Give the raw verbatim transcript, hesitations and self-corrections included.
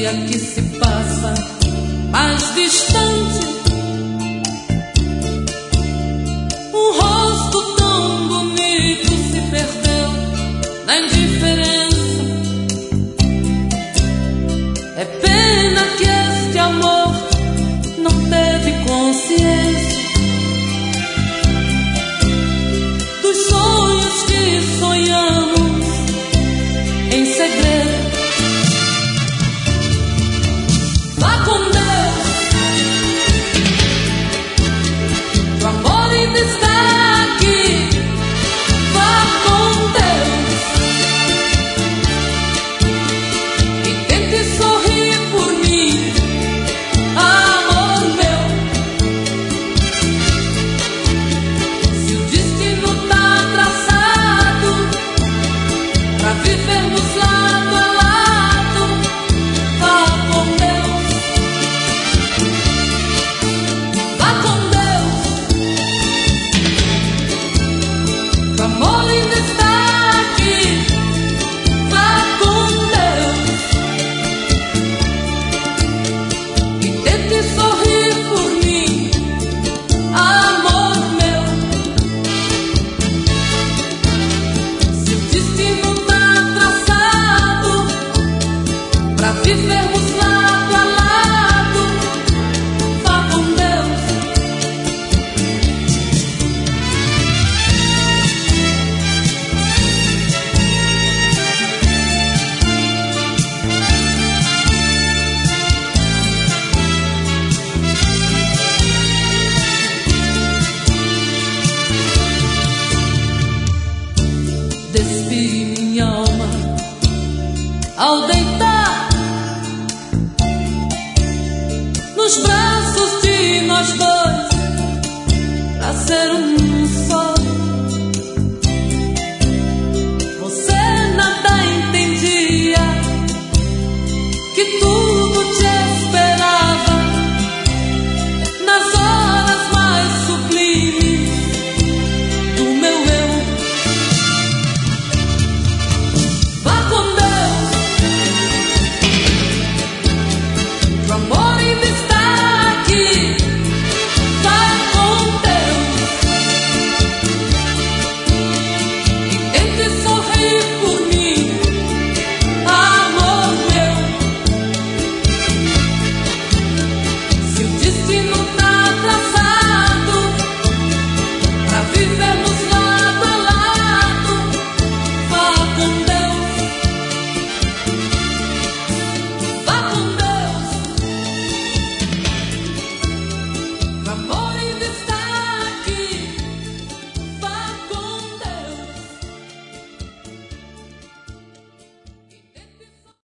dia que se passa mais distante, um rosto tão bonito se perdeu na indiferença. É pena que este amor não teve consciência dos sonhos que sonhamos em segredo. Vá com Deus, o amor ainda está aqui. Vá com Deus e tente sorrir por mim, amor meu. Se o destino tá traçado pra vivermos lado a lado, vá com Deus, vá com Deus, o amor ainda está aqui. Vá com Deus e tente sorrir por mim, amor meu. Se o destino tá traçado pra vivermos lado a lado, vá com Deus. Despi minha alma ao deitar nos braços de nós dois, pra ser um